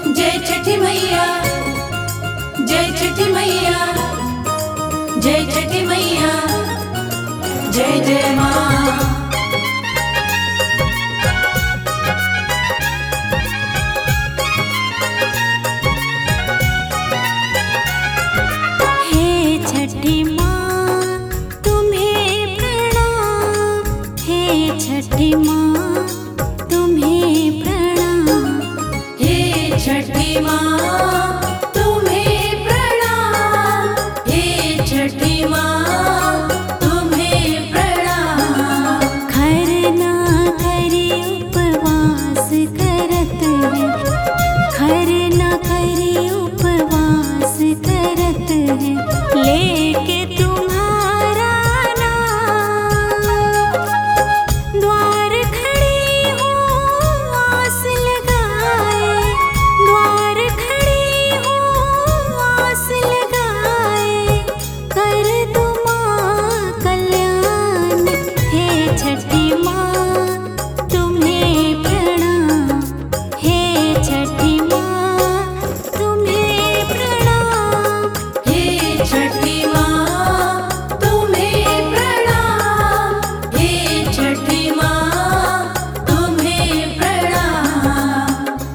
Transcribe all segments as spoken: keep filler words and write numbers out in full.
जय छठी मैया, जय छठी मैया, जय छठी मैया, जय जय माँ। हे छठी माँ तुम्हें प्रणाम, हे छठी माँ तुम्हें प्रणाम, हे छठी माँ तुम्हें प्रणाम, हे छठी माँ तुम्हें प्रणाम। खरना करी उपवास करत है, खरना करी उपवास करत है, लेके तुम्हारा नाम द्वार खड़ी हूँ आस लगाए, द्वार खड़ी हूँ आस लगाए, कर दो माँ कल्याण, हे छठी माँ तुम्हें प्रणाम, हे छठी माँ तुम्हें प्रणाम, हे छठी माँ तुम्हें प्रणाम, हे छठी माँ तुम्हें प्रणाम।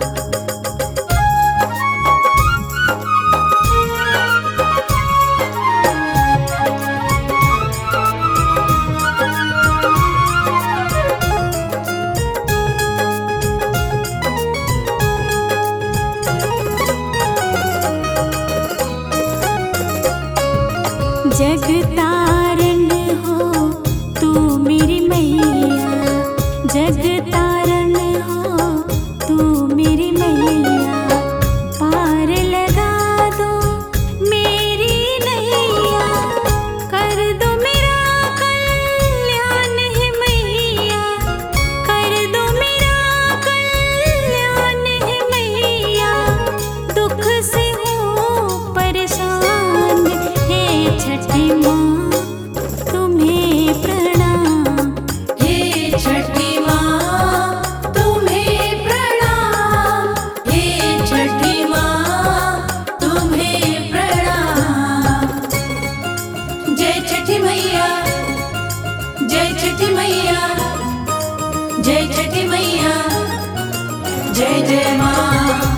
जग तारण हो तू मेरी मैया, जग तारण हो तू मेरी मैया, पार लगा दो मेरी नैया, कर दो मेरा कल्याण हे मैया, कर दो मेरा कल्याण हे मैया, दुख से हो परेशान, हे छठी माँ तुम्हें प्रणाम, हे छठी माँ तुम्हें प्रणाम, हे छठी माँ तुम्हें प्रणाम। जय छठी मैया, जय छठी मैया, जय छठी मैया, जय जय माँ।